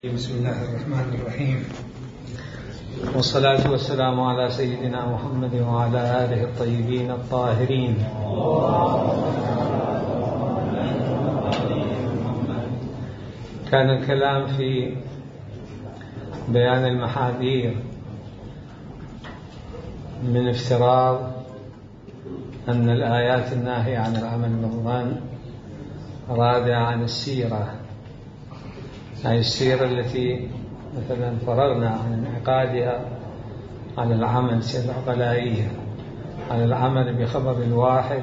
بسم الله الرحمن الرحيم، والصلاة والسلام على سيدنا محمد وعلى آله الطيبين الطاهرين. كان الكلام في بيان المحاذير من افتراض أن الآيات الناهية عن العمل بالظن رادعة عن السيرة، هذه السيرة التي مثلا فرغنا عن انعقادها على العمل، سيرة عقلائية على العمل بخبر الواحد،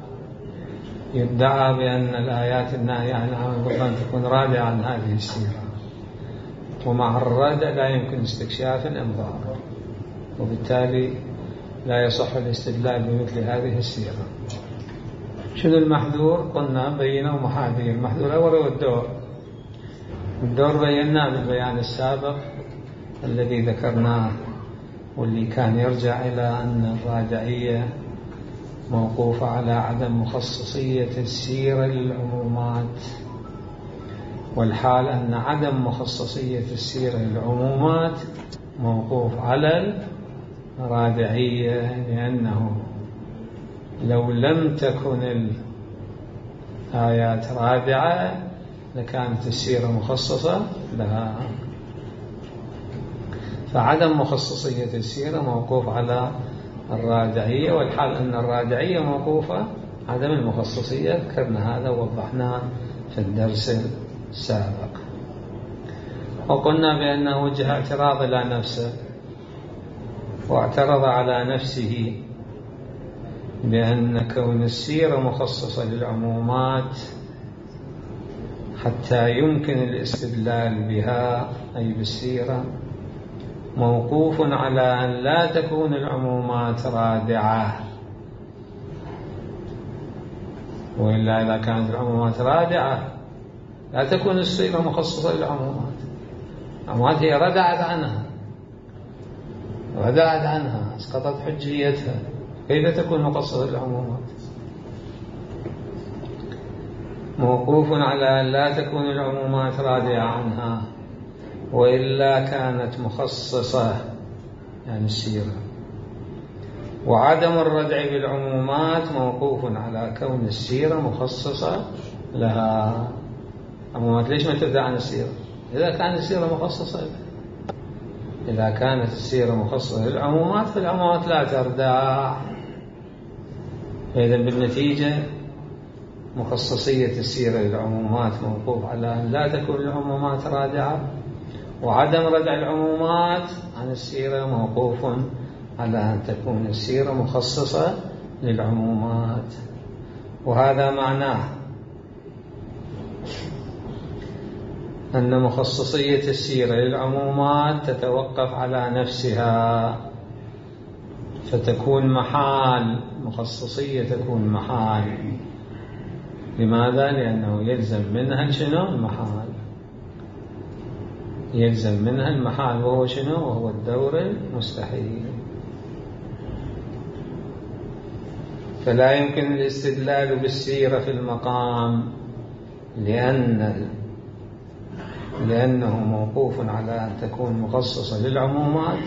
يدعى بأن الآيات الناهية عن العمل بالظن تكون رادعة عن هذه السيرة، ومع الردع لا يمكن استكشاف الإنظار، وبالتالي لا يصح الاستدلال بمثل هذه السيرة. شنو المحذور؟ قلنا بينه محاذير. المحذور الأول هو الدور بيناه بالبيان السابق الذي ذكرناه، واللي كان يرجع إلى أن الراجعية موقوفة على عدم مخصصية السيرة للعمومات، والحال أن عدم مخصصية السيرة للعمومات موقوف على الراجعية، لأنه لو لم تكن الآيات رادعة لكانت السيرة مخصصة لها، فعدم مخصصية السيرة موقوف على الراجعية، والحال أن الراجعية موقوفة عدم المخصصية. ذكرنا هذا ووضحناه في الدرس السابق، وقلنا بأنه وجه اعتراض إلى نفسه، واعترض على نفسه بأن كون السيرة مخصصة للعمومات حتى يمكن الاستدلال بها أي بالسيرة موقوف على أن لا تكون العمومات رادعة، وإلا إذا كانت العمومات رادعة لا تكون السيرة مخصصة للعمومات. العمومات هي ردعت عنها، اسقطت حجيتها، كيف تكون مخصصة للعمومات؟ موقوف على أن لا تكون العمومات رادعة عنها، وإلا كانت مخصصة يعني السيرة. وعدم الردع بالعمومات موقوف على كون السيرة مخصصة لها. عمومات ليش ما تردع عن السيرة؟ إذا كانت السيرة مخصصة لها. إذا كانت السيرة مخصصة للعمومات فالعمومات لا تردع. فإذا بالنتيجة مخصصية السيرة للعمومات موقوف على أن لا تكون العمومات رادعة، وعدم ردع العمومات عن السيرة موقوف على أن تكون السيرة مخصصة للعمومات. وهذا معناه أن مخصصية السيرة للعمومات تتوقف على نفسها، فتكون محال، مخصصية تكون محال. لماذا؟ لأنه يلزم منها شنو؟ المحال. يلزم منها المحال، وهو شنو؟ وهو الدور المستحيل. فلا يمكن الاستدلال بالسيرة في المقام لأنه موقوف على أن تكون مخصصة للعمومات،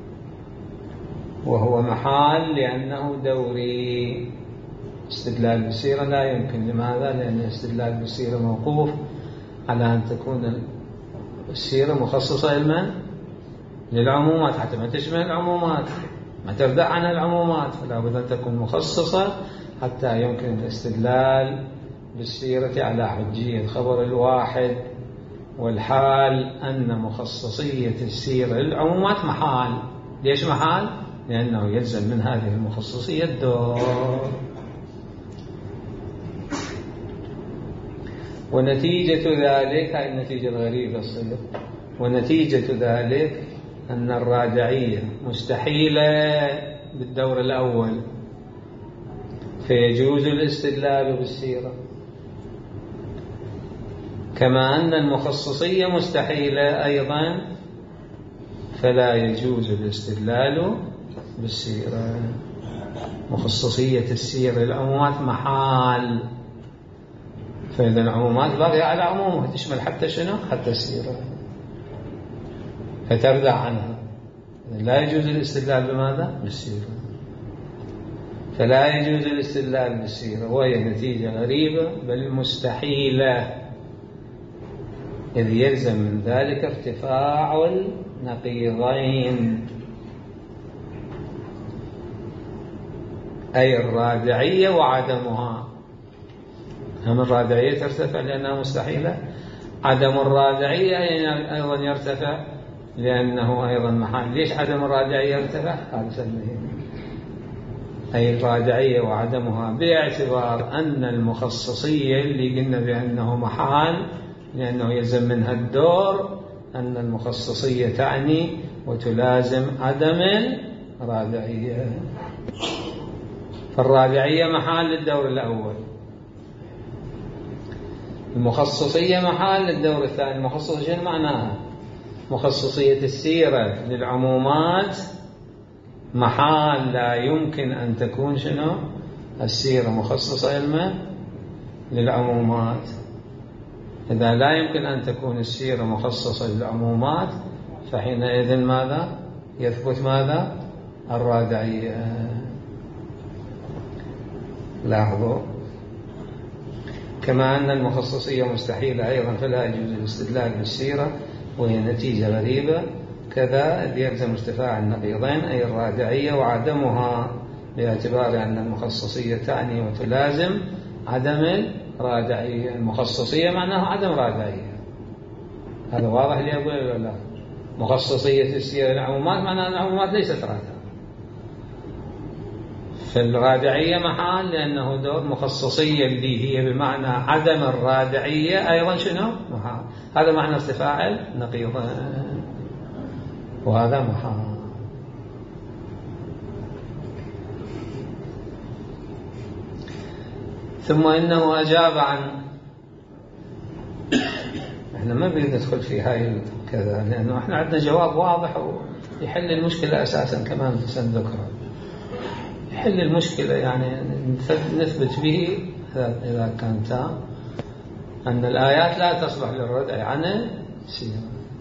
وهو محال لأنه دوري. استدلال بالسيرة لا يمكن. لماذا؟ لأن الاستدلال بالسيرة موقوف على أن تكون السيرة مخصصة للعمومات، حتى ما تشمل العمومات، ما تردع عن العمومات، فلا بد أن تكون مخصصة حتى يمكن الاستدلال بالسيرة على حجية الخبر الواحد. والحال أن مخصصية السيرة للعمومات محال. ليش محال؟ لأنه يلزم من هذه المخصصية الدور. ونتيجة ذلك، هذه النتيجة الغريبة الصيغة، ونتيجة ذلك أن الراجعية مستحيلة بالدور الأول، فيجوز الاستدلال بالسيرة، كما أن المخصصية مستحيلة أيضا، فلا يجوز الاستدلال بالسيرة. مخصصية السيرة للعمومات محال، فإذا العمومات باقية على عمومها، تشمل حتى شنو؟ حتى السيرة. فتردع عنها. لا يجوز الاستدلال بماذا؟ بالسيرة. فلا يجوز الاستدلال بالسيرة، وهي نتيجة غريبة بل مستحيلة، إذ يلزم من ذلك ارتفاع النقيضين، أي الرادعية وعدمها. هم الرادعية ترتفع لأنها مستحيلة، عدم الرادعية أيضا يرتفع لأنه أيضا محال. ليش عدم الرادعية يرتفع؟ هذا سلمه. أي الرادعية وعدمها باعتبار أن المخصصية اللي قلنا بأنه محال لأنه يلزم منها الدور، أن المخصصية تعني وتلازم عدم الرادعية. فالرادعية محال للدور الأول، المخصصية محال للدور الثاني. المخصصية شنو معناها؟ مخصصية السيرة للعمومات محال، لا يمكن أن تكون شنو؟ السيرة مخصصة علما للعمومات. إذا لا يمكن أن تكون السيرة مخصصة للعمومات فحينئذ ماذا؟ يثبت ماذا؟ الرادعية. لاحظوا، كما أن المخصصية مستحيلة أيضا فلا يجوز الاستدلال بالسيرة وهي نتيجة غريبة، كذا يلزم ارتفاع النقيضين أي الرادعية وعدمها، باعتبار أن المخصصية تعني وتلازم عدم الرادعية. المخصصية معناها عدم رادعية، هذا واضح لي أقول ولا لا؟ مخصصية السيرة للعمومات معناها أن العمومات ليست رادعة، فالرادعية محال لأنه دور مخصصية اللي هي بمعنى عدم الرادعية أيضا شنو؟ محال. هذا معنى ارتفاع النقيضين، وهذا محال. ثم إنه أجاب عن، احنا ما بنريد ندخل في هاي كذا لأنه احنا عندنا جواب واضح ويحل المشكلة أساسا كمان سنذكره، يحل المشكلة يعني نثبت به إذا كان تام أن الآيات لا تصلح للردع عن السيرة،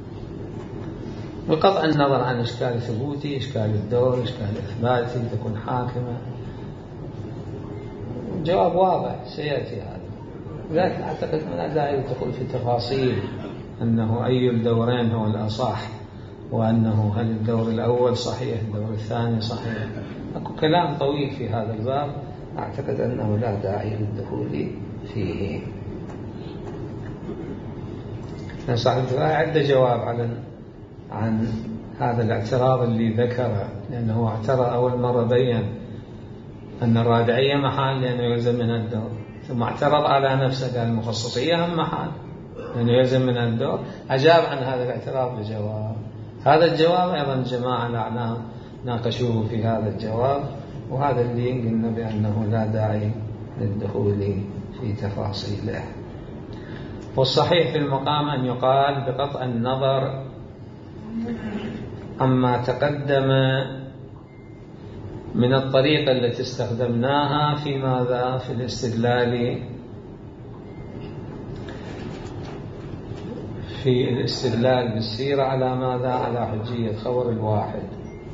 بقطع النظر عن إشكال ثبوتي، إشكال الدور، إشكال إثباتي تكون حاكمة. جواب واضح سيأتي هذا، لكن أعتقد من لا داعي للدخول في تفاصيل أنه أي الدورين هو الأصح، وأنه هل الدور الأول صحيح الدور الثاني صحيح. أكو كلام طويل في هذا الباب، أعتقد أنه لا داعي للدخول فيه. صاحب الدفاع عنده جواب عن هذا الاعتراض اللي ذكره، لأنه اعترض أول مرة بيّن أن الرادعية محال لأنه يلزم منها الدور، ثم اعترض على نفسه قال المخصصية هم محال لأنه يلزم منها الدور. أجاب عن هذا الاعتراض بجواب، هذا الجواب أيضا الجماعة الأعلام ناقشوه في هذا الجواب، وهذا اللي قلنا بأنه لا داعي للدخول في تفاصيله. والصحيح في المقام أن يقال بقطع النظر عما تقدم من الطريقة التي استخدمناها في ماذا؟ في الاستدلال بالسيرة على ماذا؟ على حجية خبر الواحد.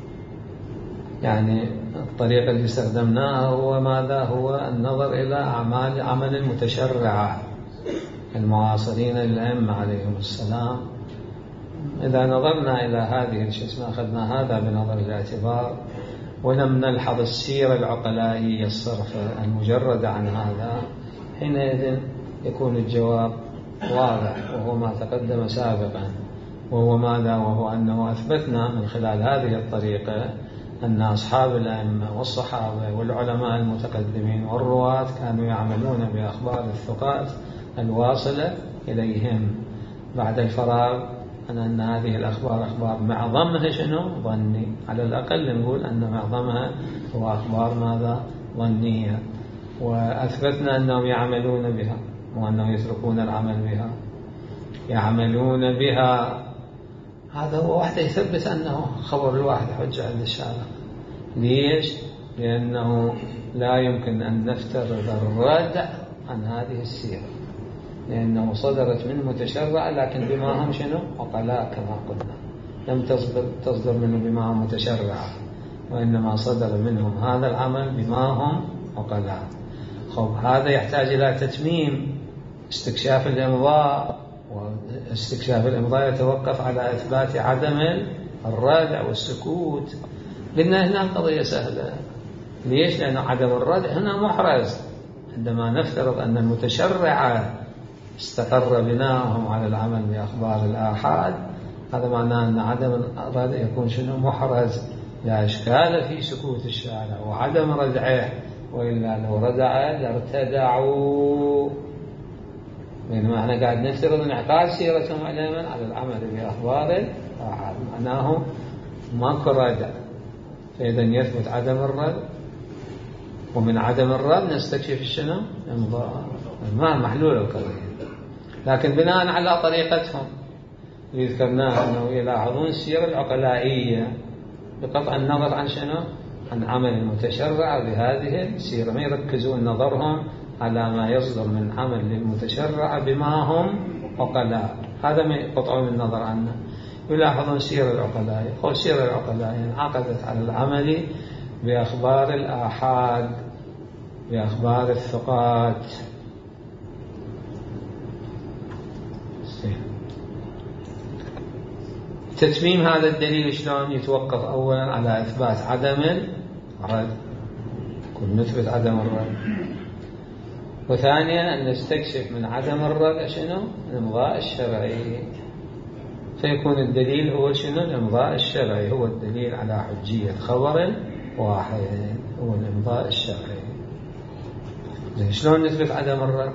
يعني الطريقة اللي استخدمناها هو ماذا؟ هو النظر إلى عمل المتشرعة المعاصرين للأئمة عليهم السلام. إذا نظرنا إلى هذه أخذنا هذا بنظر الاعتبار ولم نلحظ السيرة العقلائية الصرفة المجردة عن هذا، حينئذ يكون الجواب واضح، وهو ما تقدم سابقا، وهو ماذا؟ وهو أنه أثبتنا من خلال هذه الطريقة أن أصحاب الأئمة والصحابة والعلماء المتقدمين والرواة كانوا يعملون بأخبار الثقات الواصلة إليهم بعد الفراغ، أن هذه الأخبار أخبار معظمها شنو؟ ظني، على الأقل نقول أن معظمها هو أخبار ماذا؟ ظنية. وأثبتنا أنهم يعملون بها وأنهم يتركون العمل بها، يعملون بها. هذا هو وحده يثبت أنه خبر الواحد حجة عند الشارع. ليش؟ لأنه لا يمكن أن نفترض الردع عن هذه السيرة، لأنه صدرت من متشرع لكن بما هم شنو؟ عقلاء كما قلنا. لم تصدر منه بما هو متشرع، وإنما صدر منهم هذا العمل بما هم عقلاء. هذا يحتاج إلى تتميم استكشاف الإمضاء، واستكشاف الإمضاء يتوقف على إثبات عدم الردع والسكوت. قلنا هنا القضية سهلة. ليش؟ لأن عدم الردع هنا محرز. عندما نفترض أن المتشرع استقر بناءهم على العمل بأخبار الآحاد، هذا معناه أن عدم الردع يكون شنو؟ محرز، لا إشكال في سكوت الشارع وعدم ردعه، وإلا لو ردع لارتدعوا. بينما احنا قاعد نفترض انعقاد سيرتهم على العمل بأخبار الآحاد، معناه ماكو ردع، فإذا يثبت عدم الرد، ومن عدم الرد نستكشف شنو؟ ما محلول القضية. لكن بناء على طريقتهم اللي ذكرناها أنه يلاحظون السيرة العقلائية بقطع النظر عن شنو؟ عن عمل المتشرع بهذه السيرة، ما يركزون نظرهم على ما يصدر من عمل للمتشرع بما هم عقلاء، هذا ما يقطعون النظر عنه. يلاحظون السيرة العقلائية، السيرة العقلائية انعقدت على العمل بأخبار الآحاد، بأخبار الثقات. تتميم هذا الدليل شلون؟ يتوقف أولا على إثبات عدم الرد، كل نثبت عدم الرد. وثانيا أن نستكشف من عدم الرد شنو؟ الإمضاء الشرعي، فيكون الدليل هو شنو؟ الإمضاء الشرعي هو الدليل على حجية خبر واحد، هو الإمضاء الشرعي. شلون نثبت عدم الرد؟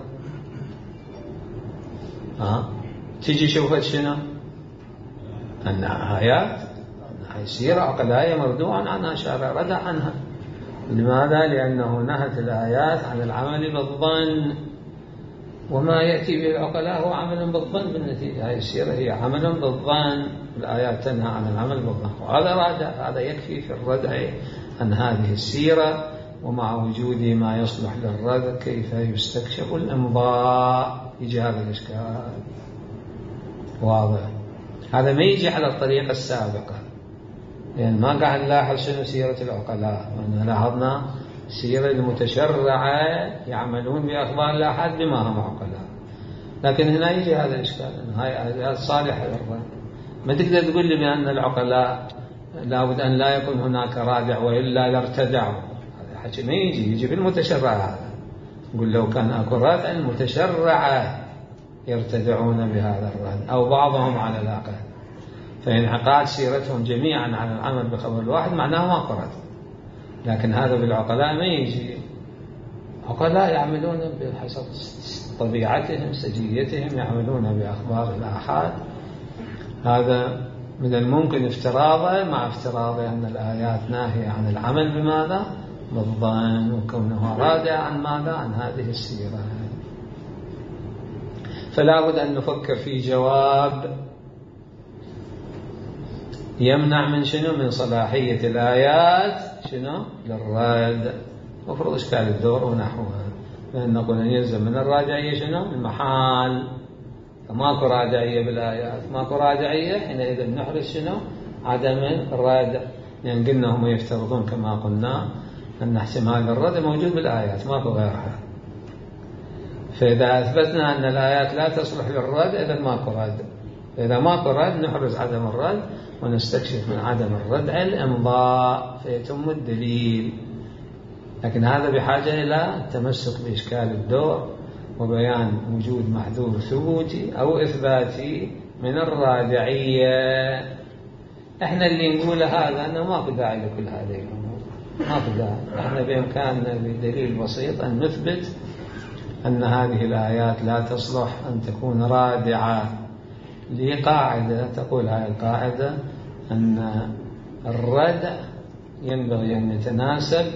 تيجي شوفت شنو؟ أن آيات سيرة عقلائية مردوعا عنها، شارع ردع عنها. لماذا؟ لأنه نهت الآيات عن العمل بالظن، وما يأتي به العقلاء هو عمل بالظن بالنتيجة. هذه السيرة هي عمل بالظن، الآيات تنهى عن العمل بالظن، وهذا رادع، هذا يكفي في الردع عن هذه السيرة. ومع وجود ما يصلح للردع كيف يستكشف الإمضاء؟ يجي هذا الإشكال واضح. هذا ما يجي على الطريقة السابقة، لأن ما قاعد نلاحظ شنو سيرة العقلاء، وأن لاحظنا سيرة المتشرعة يعملون بأخبار الآحاد بما هم عقلاء. لكن هنا يجي هذا الإشكال، أن هاي آيات صالحة للرد. ما تقدر تقول لي بأن العقلاء لابد أن لا يكون هناك رادع وإلا لارتدعوا، هذا حكي ما يجي بالمتشرع. هذا نقول لو كان أكو رادع المتشرعة يرتدعون بهذا الرد، أو بعضهم على الأقل، فإنعقاد سيرتهم جميعا على العمل بخبر الواحد معناه ما قرد. لكن هذا بالعقلاء ما يجي. عقلاء يعملون بحسب طبيعتهم سجيتهم، يعملون بأخبار الآحاد. هذا من الممكن افتراضه، مع افتراضه أن الآيات ناهية عن العمل بماذا؟ بالظن، وكونه رادع عن ماذا؟ عن هذه السيرة. فلا بد أن نفكر في جواب يمنع من شنو؟ من صلاحية الآيات شنو؟ للرد. مفروض إشكال الدور ونحوها، لأن نقول أن يلزم من الراجعية شنو؟ المحال. فماكو راجعية بالآيات، ماكو راجعية، حينئذ نحرز شنو؟ عدم الرد. لأن قلنا هم يفترضون كما قلنا أن احتمال الرد موجود بالآيات، ماكو غيرها. فإذا أثبتنا أن الآيات لا تصلح للرد إذا ماكو رد. إذا ماكو رد نحرز عدم الرد، ونستكشف من عدم الرد الإمضاء، فيتم الدليل. لكن هذا بحاجة إلى التمسك بإشكال الدور، وبيان وجود محذور ثبوتي أو إثباتي من الراجعية. إحنا اللي نقول هذا أنه ماكو داعي لكل هذه الأمور، ماكو داعي. إحنا بإمكاننا بدليل بسيط أن نثبت أن هذه الآيات لا تصلح أن تكون رادعة لقاعدة تقول هذه القاعدة أن الردع ينبغي أن يتناسب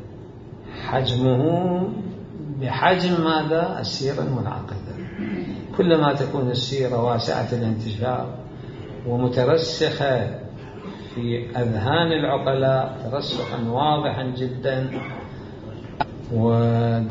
حجمه بحجم ماذا؟ السيرة المنعقدة. كلما تكون السيرة واسعة الانتشار ومترسخة في أذهان العقلاء ترسخا واضحا جدا،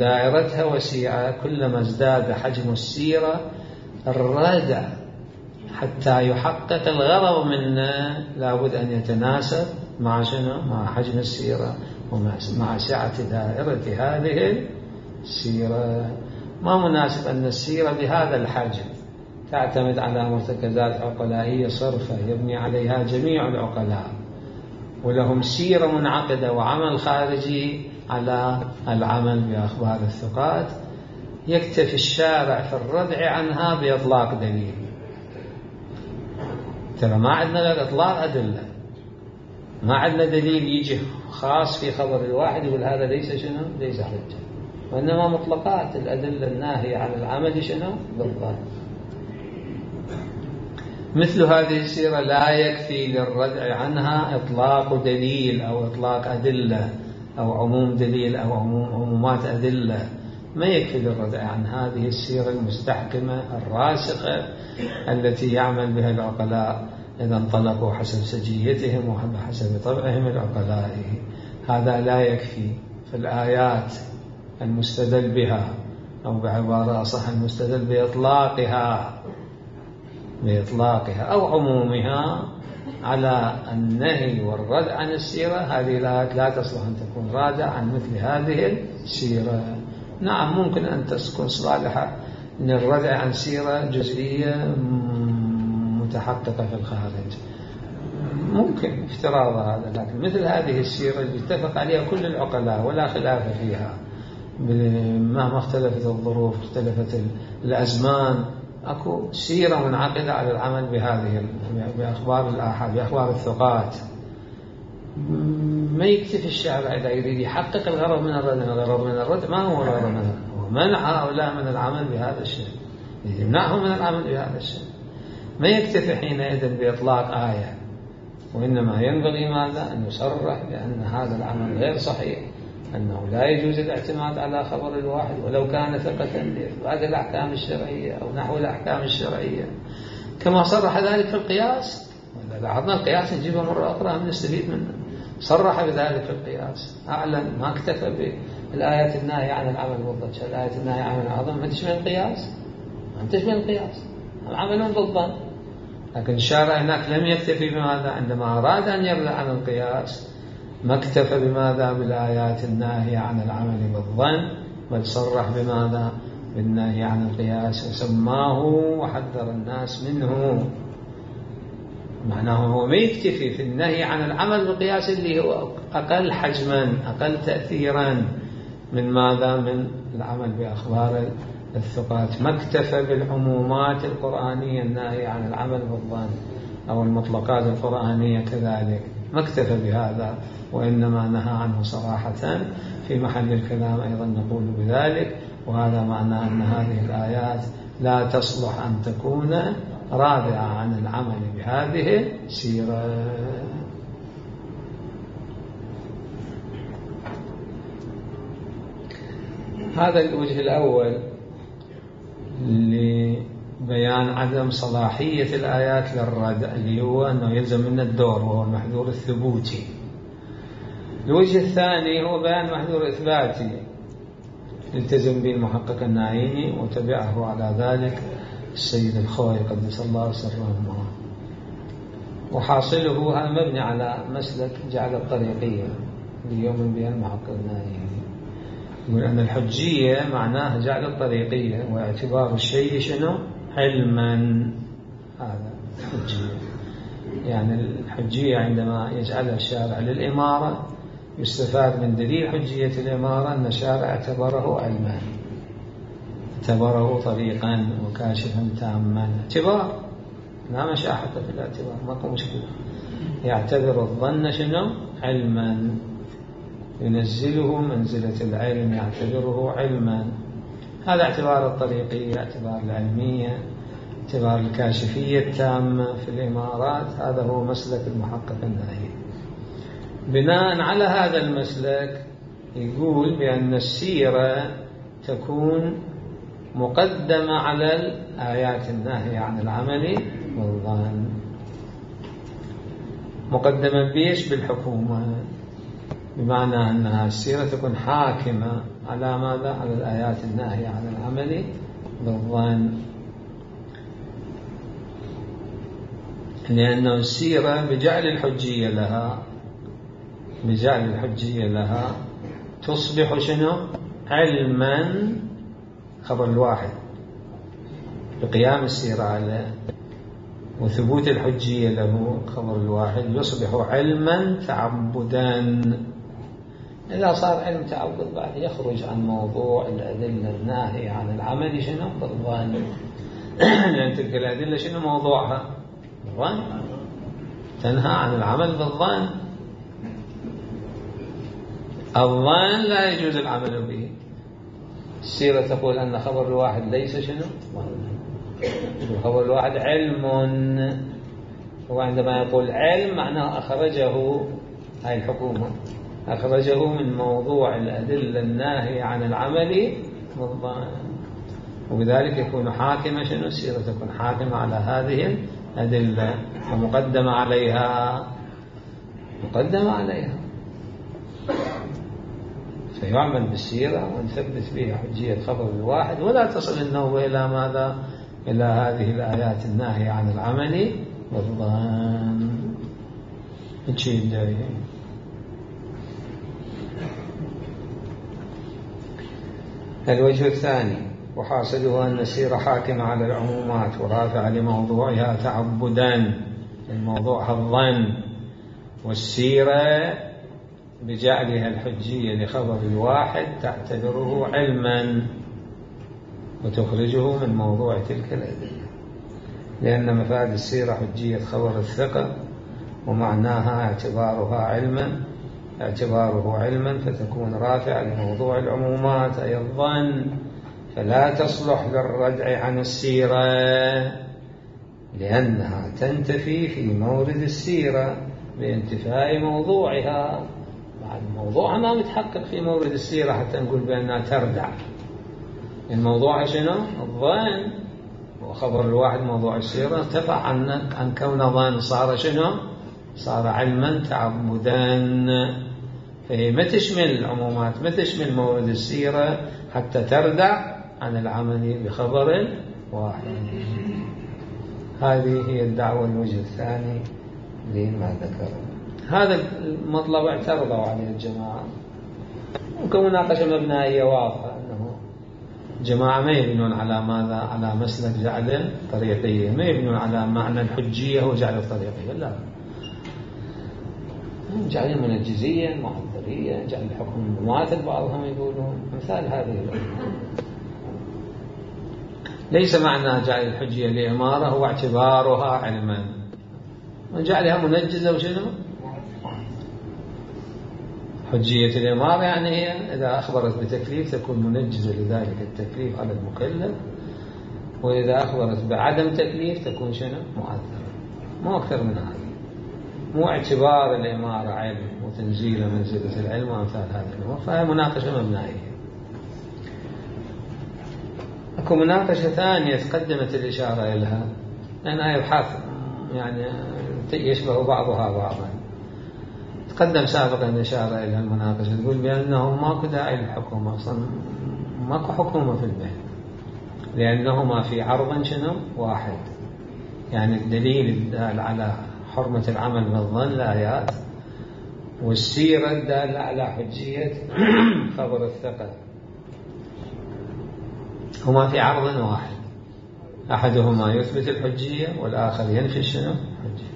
ودائرتها وسيعة، كلما ازداد حجم السيرة الردع حتى يحقق الغرض منه لابد أن يتناسب مع شنو؟ مع حجم السيرة ومع سعة دائرة هذه السيرة. ما مناسب أن السيرة بهذا الحجم تعتمد على مرتكزات عقلائية صرفة يبني عليها جميع العقلاء ولهم سيرة منعقدة وعمل خارجي على العمل بأخبار الثقات. يكتفي الشارع في الردع عنها بإطلاق دليل. ترى ما عندنا غير إطلاق أدلة، ما عندنا دليل يجي خاص في خبر الواحد يقول هذا ليس شنو؟ ليس حجة، وإنما مطلقات الأدلة الناهية عن العمل شنو؟ بالظاهر. مثل هذه السيرة لا يكفي للردع عنها إطلاق دليل أو إطلاق أدلة أو عموم دليل أو عمومات أدلة، ما يكفي للردع عن هذه السيرة المستحكمة الراسخة التي يعمل بها العقلاء إذا انطلقوا حسب سجيتهم وحسب طبعهم العقلائي. هذا لا يكفي. في الآيات المستدل بها أو بعبارة أصح المستدل بإطلاقها أو عمومها على النهي والرد عن السيرة، هذه الآيات لا تصلح أن تكون رادع عن مثل هذه السيرة. نعم ممكن أن تكون صالحة أن الردع عن سيرة جزئية متحققة في الخارج، ممكن افتراض هذا، لكن مثل هذه السيرة اللي اتفق عليها كل العقلاء ولا خلاف فيها مهما اختلفت الظروف اختلفت الأزمان، أكو سيرة منعقدة على العمل بهذه بأخبار الآحاد بأخبار الثقات. ما يكتفي الشارع إذا يريد يحقق الغرض من الرد. الغرض من الرد ما هو الغرض من الرد؟ هو منع هؤلاء من العمل بهذا الشيء، يمنعهم من العمل بهذا الشيء. ما يكتفي حينئذ بإطلاق آية، وإنما ينبغي ماذا؟ أن يصرح بأن هذا العمل غير صحيح، أنه لا يجوز الاعتماد على خبر الواحد ولو كان ثقة لإثبات الأحكام الشرعية أو نحو الأحكام الشرعية، كما صرح ذلك في القياس. لاحظنا القياس نجيبه مرة أخرى من نستفيد منه. صرح بذلك في القياس، أعلن ما اكتفى بالآيات الناهية عن العمل بالظن. الآيات الناهية عن العظم ما تشمل القياس، ما تشمل القياس، العمل بالظن. لكن الشارع هناك لم يكتفي بماذا؟ عندما أراد أن يردع عن القياس ما اكتفى بماذا؟ بالآيات الناهية عن العمل بالظن، بل صرح بماذا؟ بالنهي عن القياس وسماه وحذر الناس منه. معناه هو ما يكتفي في النهي عن العمل بالقياس اللي هو أقل حجما أقل تأثيرا من ماذا؟ من العمل بأخبار الثقات. ما اكتفى بالعمومات القرآنية الناهية عن العمل بالظن أو المطلقات القرآنية كذلك، ما اكتفى بهذا، وإنما نهى عنه صراحة. في محل الكلام أيضا نقول بذلك، وهذا معنى أن هذه الآيات لا تصلح أن تكون رادعة عن العمل بهذه السيرة. هذا الوجه الأول لبيان عدم صلاحية الآيات للردع، اللي هو أنه يلزم من الدور وهو المحذور الثبوتي. الوجه الثاني هو بيان محذور إثباتي التزم به المحقق النعيمي وتبعه على ذلك السيد الخوي قدس الله سره، وحاصله هذا مبني على مسلك جعل الطريقية ليوم بها المحقق النعيمي. يقول أن الحجية معناها جعل الطريقية واعتبار الشيء شنو؟ علما. هذا الحجية، يعني الحجية عندما يجعلها الشارع للإمارة يستفاد من دليل حجية الإمارة أن الشارع اعتبره علما، اعتبره طريقا وكاشفا تاما. اعتبار لا مشاحة في الاعتبار، ماكو مشكلة. يعتبر الظن شنو؟ علما، ينزله منزلة العلم، يعتبره علما. هذا اعتبار الطريقية، اعتبار العلمية، اعتبار الكاشفية التامة في الإمارات. هذا هو مسلك المحقق النهائي. بناء على هذا المسلك يقول بأن السيرة تكون مقدمة على الآيات الناهية عن العمل والظن. مقدمة بيش؟ بالحكومة، بمعنى أنها السيرة تكون حاكمة على ماذا؟ على الآيات الناهية عن العمل بالظن. لأنه السيرة بجعل الحجية لها تصبح شنو؟ علما، خبر الواحد بقيام السيرة عليه وثبوت الحجية له خبر الواحد يصبح علما تعبدا. إذا صار علم تعبد بعد يخرج عن موضوع الأدلة الناهية عن العمل شنو؟ بالظن. لأن تلك الأدلة شنو موضوعها؟ الظن، تنهى عن العمل بالظن. الظن لا يجوز العمل به. السيرة تقول أن خبر الواحد ليس شنو؟ خبر الواحد علم. وعندما يقول علم معناه أخرجه، هاي الحكومة أخرجه من موضوع الأدلة الناهية عن العمل بالظن، وبذلك يكون حاكمة شنو؟ السيرة تكون حاكمة على هذه الأدلة ومقدمة عليها، فيعمل بالسيرة ونثبت بها حجية خبر الواحد، ولا تصل النوبة إلى ماذا؟ إلى هذه الآيات الناهية عن العمل بالظن. الوجه الثاني: وحاصله أن السيرة حاكمة على العمومات ورافعة لموضوعها تعبدا، الموضوعها الظن، والسيرة بجعلها الحجية لخبر الواحد تعتبره علما وتخرجه من موضوع تلك الأدلة، لأن مفاد السيرة حجية خبر الثقة، ومعناها اعتباره علما فتكون رافعة لموضوع العمومات أي الظن، فلا تصلح للردع عن السيرة لأنها تنتفي في مورد السيرة بانتفاء موضوعها. بعد موضوعها ما متحقق في مورد السيرة حتى نقول بأنها تردع. الموضوع شنو؟ الظن، وخبر الواحد موضوع السيرة ارتفع عن كون ظن، صار شنو؟ صار علما تعبدا. فهي ما تشمل العمومات، ما تشمل مورد السيرة حتى تردع عن العمل بخبر واحد. هذه هي الدعوة الوجه الثاني لما ذكر. هذا المطلب اعترضوا عليه الجماعة، وكمناقشة مبنائية واضحة أنه جماعة ما يبنون على ماذا؟ على مسلك جعل الطريقية، ما يبنون على معنى الحجية وجعل الطريقية، لا، جعل منجزيا معذريا، جعل الحكم مماثل، بعضهم يقولون مثال هذه الأمور. ليس معنى جعل الحجية لإمارة هو اعتبارها علما، وجعلها منجزة وشنو؟ حجية الإمارة يعني هي إذا أخبرت بتكليف تكون منجزة لذلك التكليف على المكلف، وإذا أخبرت بعدم تكليف تكون شنو؟ مؤثرة، مو أكثر من هذا. مو اعتبار الإمارة علم وتنزيل منزلة العلم وأمثال هذه الأمور، فهي مناقشة مبنائية. أكو مناقشة ثانية تقدمت الإشارة إليها، لأنها أبحاث يعني يشبه بعضها بعضا. تقدم سابقا الإشارة إلى المناقشة، تقول بأنه ماكو داعي للحكومة، أصلا ماكو حكومة في البيت، لأنهما في عرض شنو؟ واحد. يعني الدليل الدال على حرمة العمل بالظن الآيات، والسيرة الدالة على حجية خبر الثقة، هما في عرض واحد، أحدهما يثبت الحجية والآخر ينفي شنو؟ الحجية.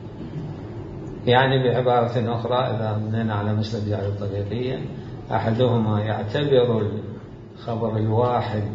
يعني بعبارة أخرى إذا بنينا على مسلك جعل الطريقية، أحدهما يعتبر الخبر الواحد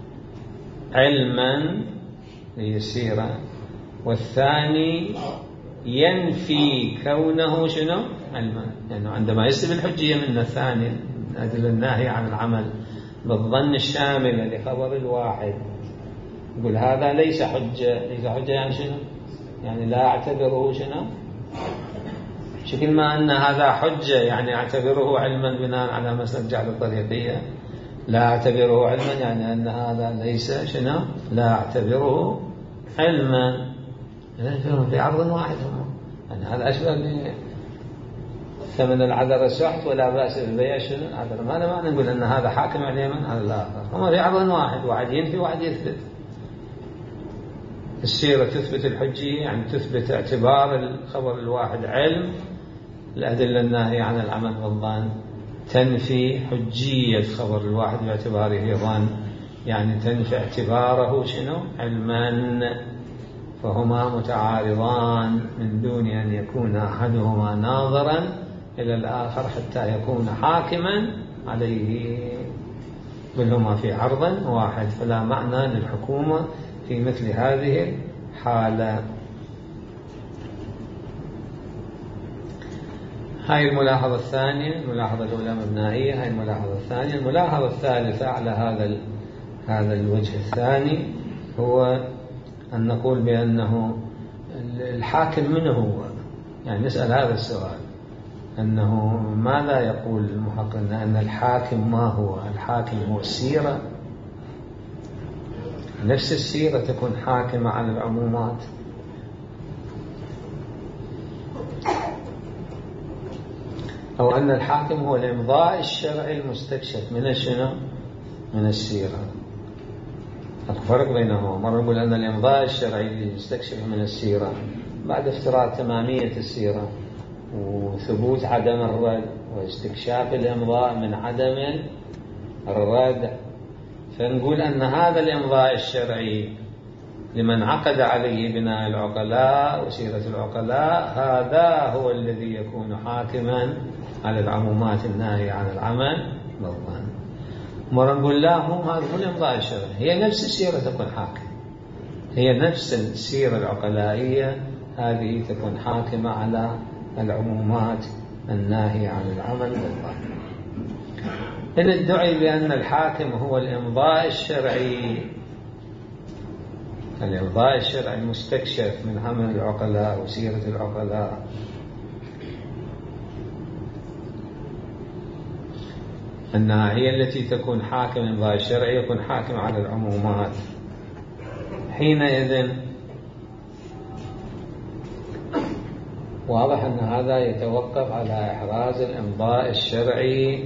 علما للسيرة، والثاني ينفي كونه شنو؟ علما. يعني عندما يثبت الحجية من الثاني الأدلة الناهية عن العمل بالظن الشامل لخبر الواحد، يقول هذا ليس حجة. ليس حجة يعني شنو؟ يعني لا أعتبره شنو؟ شكل ما أن هذا حجة يعني أعتبره علما بناء على مسلك جعل الطريقية، لا أعتبره علما يعني أن هذا ليس شنو؟ لا أعتبره علما. في عرض واحد هم. يعني هذا أشبه ثمن العذر السحت ولا بأس بالبيع شنو؟ العذر. ماذا ما نقول أن هذا حاكم عليه من على الآخر، هم في عرض واحد، واحد ينفي واحد يثبت. السيرة تثبت الحجية، يعني تثبت اعتبار الخبر الواحد علم. الأدلة الناهية عن العمل بالظن تنفي حجية خبر الواحد باعتباره ظن، يعني تنفي اعتباره شنو؟ علما. فهما متعارضان من دون أن يكون أحدهما ناظرا إلى الآخر حتى يكون حاكما عليه، بل هما في عرض واحد، فلا معنى للحكومة في مثل هذه الحالة. هاي الملاحظة الثانية. الملاحظة الأولى مبنائية، هاي الملاحظة الثانية. الملاحظة الثالثة على هذا الوجه الثاني هو أن نقول بأنه الحاكم من هو؟ يعني نسأل هذا السؤال، أنه ماذا يقول المحقق أن الحاكم ما هو؟ الحاكم هو السيرة، نفس السيرة تكون حاكمة على العمومات، أو أن الحاكم هو الإمضاء الشرعي المستكشف من شنو؟ من السيرة. الفرق بينهما، مرة نقول أن الإمضاء الشرعي المستكشف من السيرة بعد افتراض تمامية السيرة وثبوت عدم الرد واستكشاف الإمضاء من عدم الرد، فنقول أن هذا الإمضاء الشرعي لمن عقد عليه بناء العقلاء وسيرة العقلاء هذا هو الذي يكون حاكما على العمومات الناهية عن العمل بالظن. مرة نقول لا، هذا هو الإمضاء الشرعي، هي نفس السيرة تكون حاكم، هي نفس السيرة العقلائية هذه تكون حاكمة على العمومات الناهية عن العمل بالظن. إن ادعي بأن الحاكم هو الإمضاء الشرعي، الإمضاء الشرعي المستكشف من عمل العقلاء وسيرة العقلاء، أنها هي التي تكون حاكم. الإمضاء الشرعي يكون حاكم على العمومات. حينئذ واضح أن هذا يتوقف على إحراز الإمضاء الشرعي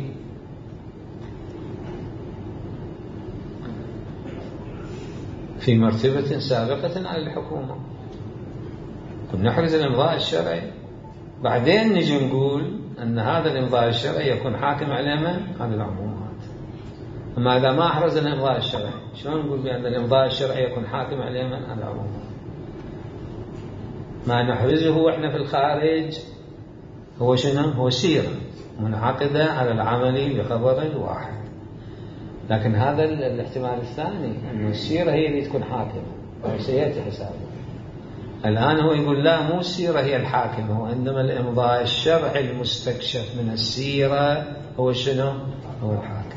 في مرتبة سابقة على الحكومة. كنا نحرز الإمضاء الشرعي، بعدين نجي نقول أن هذا الإمضاء الشرعي يكون حاكم على من؟ على العمومات. أما إذا ما أحرز الإمضاء الشرعي شلون نقول بأن الإمضاء الشرعي يكون حاكم على من؟ على العمومات. ما نحرزه وإحنا في الخارج هو شنو؟ هو سيرة منعقدة على العمل بخبر الواحد. لكن هذا الاحتمال الثاني أن السيرة هي اللي تكون حاكمة، سيأتي حسابه. الآن هو يقول لا، مو السيرة هي الحاكمة، وإنما الإمضاء الشرعي المستكشف من السيرة هو شنو؟ هو الحاكم.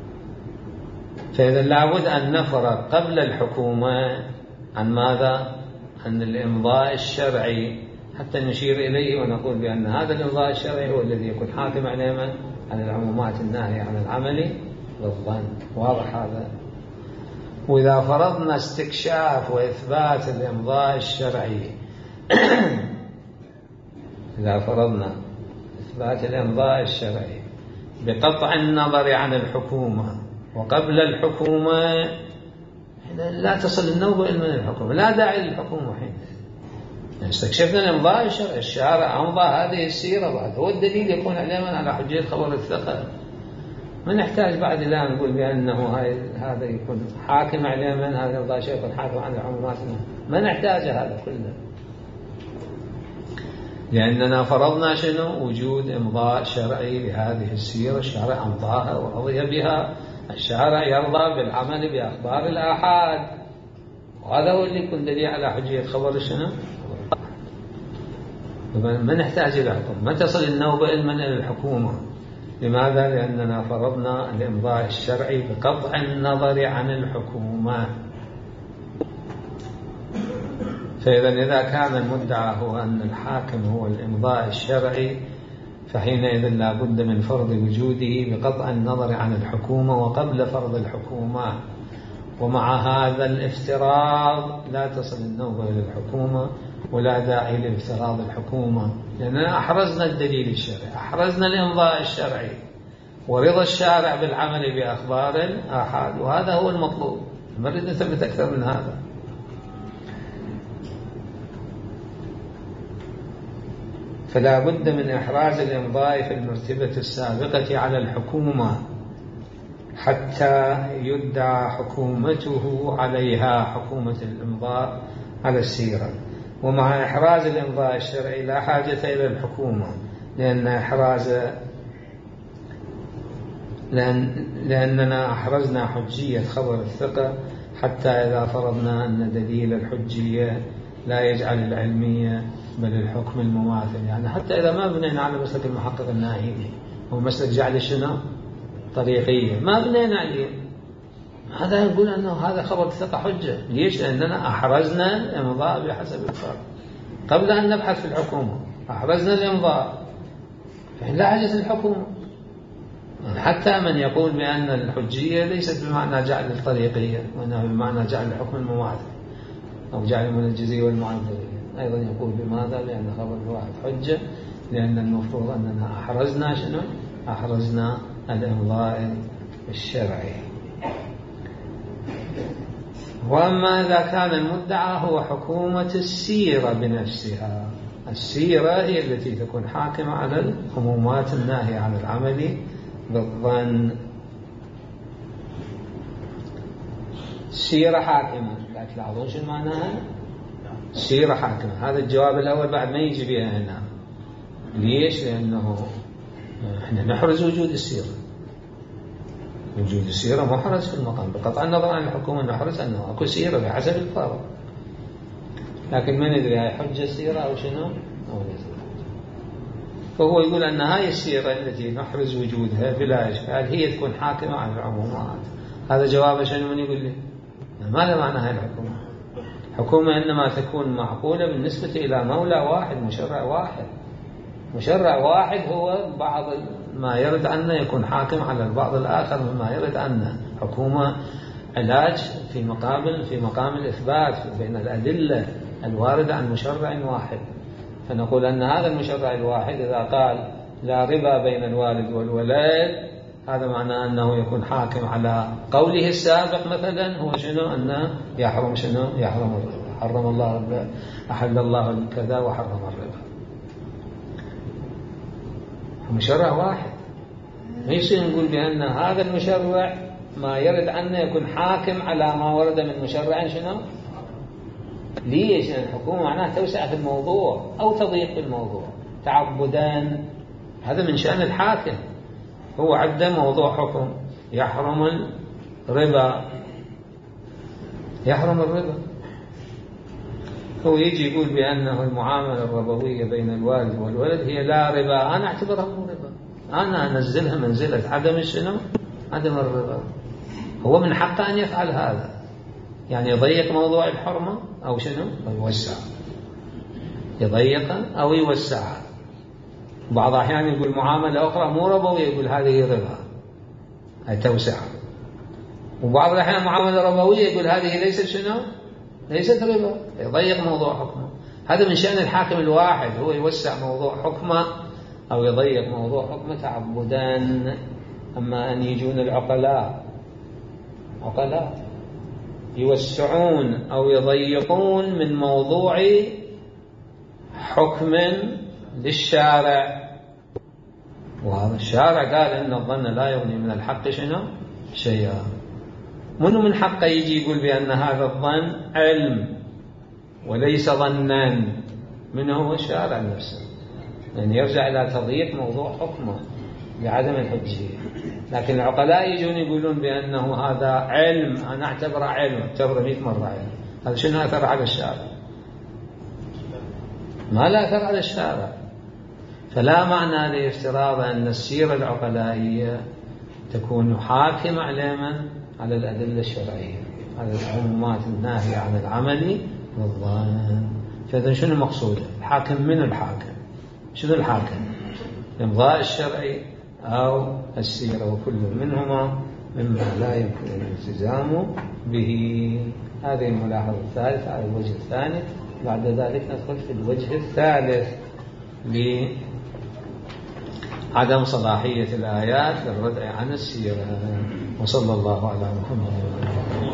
فإذا لابد أن نفرق قبل الحكومة عن ماذا؟ عن الإمضاء الشرعي حتى نشير إليه ونقول بأن هذا الإمضاء الشرعي هو الذي يكون حاكم على من؟ على العمومات الناهية عن العمل بالظن. واضح هذا؟ وإذا فرضنا استكشاف وإثبات الإمضاء الشرعي إذا فرضنا إثبات الإمضاء الشرعي بقطع النظر عن الحكومة وقبل الحكومة، لا تصل النوبة إلا من الحكومة، لا داعي للحكومة. حين استكشفنا الإمضاء الشرعي، الشارع أمضى هذه السيرة، بعد هو الدليل يكون علينا على حجية خبر الثقة. ما نحتاج بعد لا نقول بأنه هذا يكون حاكم على من؟ هذا الإمضاء الشرعي يكون حاكم على العمومات. ما نحتاج هذا كله، لأننا فرضنا شنو؟ وجود إمضاء شرعي لهذه السيرة، الشارع أمضاها ورضي بها، الشارع يرضى بالعمل بأخبار الآحاد، وهذا هو اللي يكون دليل على حجية خبر شنو؟ ما نحتاج إلى حكم، ما تصل النوبة إلى الحكومة. لماذا؟ لأننا فرضنا الإمضاء الشرعي بقطع النظر عن الحكومة. إذا كان المدعى هو أن الحاكم هو الإمضاء الشرعي، فحينئذ لا بد من فرض وجوده بقطع النظر عن الحكومة وقبل فرض الحكومة. ومع هذا الافتراض لا تصل النوبة إلى الحكومة ولا داعي لافتراض الحكومة، لأننا أحرزنا الدليل الشرعي، أحرزنا الإمضاء الشرعي ورضا الشارع بالعمل بأخبار الآحاد، وهذا هو المطلوب. نريد نثبت أكثر من هذا. فلا بد من إحراز الإمضاء في المرتبة السابقة على الحكومة حتى يدعى حكومته عليها، حكومة الإمضاء على السيرة. ومع إحراز الإمضاء الشرعي لا حاجة إلى الحكومة، لأننا أحرزنا حجية خبر الثقة، حتى إذا فرضنا أن دليل الحجية لا يجعل العلمية بل الحكم المماثل، يعني حتى إذا ما بنينا على مسلك المحقق الناهيدي هو مسلك جعل شنو؟ طريقية، ما بنينا عليه، هذا يقول أنه هذا خبر الثقة حجة. ليش؟ لأننا أحرزنا الإمضاء بحسب الفرض قبل أن نبحث في الحكومة، أحرزنا الإمضاء، فلا حاجة الحكومة. حتى من يقول بأن الحجية ليست بمعنى جعل الطريقية، وأنها بمعنى جعل الحكم المماثل أو جعل من الجزية والمعذرية، أيضا يقول بماذا؟ لأن خبر الواحد حجة، لأن المفروض أننا أحرزنا شنو؟ أحرزنا الإمضاء الشرعي. وأما إذا كان المدعى هو حكومة السيرة بنفسها، السيرة هي التي تكون حاكمة على العمومات الناهية عن العمل بالظن. السيرة حاكمة، لا تلاحظون شو معناها؟ السيرة حاكمة، هذا الجواب الأول بعد ما يجي بها هنا. ليش؟ لأنه احنا نحرز وجود السيرة، وجود السيرة محرز في المقام بقطع النظر عن الحكومة، نحرز أنه أكو سيرة بحسب الفرض، لكن من يدري هاي حجة السيرة أو شنو؟ أو نزل. فهو يقول أن هاي السيرة التي نحرز وجودها بلا إشكال هي تكون حاكمة على العمومات. هذا جواب شنو؟ من يقول لي ماذا معنى هاي الحكومة؟ حكومة إنما تكون معقولة بالنسبة إلى مولى واحد، مشرع واحد. مشرع واحد هو بعض ما يرد عنه يكون حاكم على البعض الآخر مما يرد عنه. حكومة علاج في مقام الإثبات بين الأدلة الواردة عن مشرع واحد. فنقول أن هذا المشرع الواحد إذا قال لا ربا بين الوالد والولد، هذا معناه أنه يكون حاكم على قوله السابق مثلا هو شنو؟ أنه يحرم شنو؟ يحرم الربا، حرم الله الربا، أحل الله كذا وحرم الربا. مشرع واحد، ليش نقول بأن هذا المشرع ما يرد عنه يكون حاكم على ما ورد من مشرع شنو؟ ليش؟ لأن الحكومة معناها توسع في الموضوع أو تضيق في الموضوع تعبدان، هذا من شأن الحاكم. هو عدى موضوع حكم يحرم الربا، يحرم الربا، هو يجي يقول بأنه المعاملة الربوية بين الوالد والولد هي لا ربا، أنا أعتبرها مو ربا، أنا أنزلها منزلة عدم شنو؟ عدم الربا. هو من حقه أن يفعل هذا، يعني يضيق موضوع الحرمة أو شنو؟ أو يوسع، يضيق أو يوسع. بعض الأحيان يقول معاملة أخرى مو ربوية يقول هذه ربا، هي توسع. وبعض الأحيان معاملة ربوية يقول هذه ليست شنو؟ ليست ربا، يضيق موضوع حكمه. هذا من شأن الحاكم الواحد، هو يوسع موضوع حكمه أو يضيق موضوع حكمه تعبدان. أما أن يجون العقلاء يوسعون أو يضيقون من موضوع حكم للشارع، وهذا الشارع قال إن الظن لا يغني من الحق شنو؟ شيئا. منو من حقه يجي يقول بأن هذا الظن علم وليس ظنا؟ من هو؟ الشارع نفسه، يعني يرجع إلى تضييق موضوع حكمه لعدم الحجية. لكن العقلاء يجون يقولون بأنه هذا علم، أنا أعتبره علم، أعتبره 100 مرة علم. هذا شنو أثر على الشارع؟ ما لا أثر على الشارع. فلا معنى لافتراض أن السيرة العقلائية تكون حاكمة على من؟ على الأدلة الشرعية، على العمومات الناهية عن العمل والظن. فإذا شنو المقصود؟ الحاكم من الحاكم؟ شنو الحاكم؟ الإمضاء الشرعي أو السيرة، وكل منهما مما لا يمكن الالتزام به. هذه الملاحظة الثالثة على الوجه الثاني. بعد ذلك ندخل في الوجه الثالث لعدم صلاحية الآيات للردع عن السيرة. وصلى الله على محمد.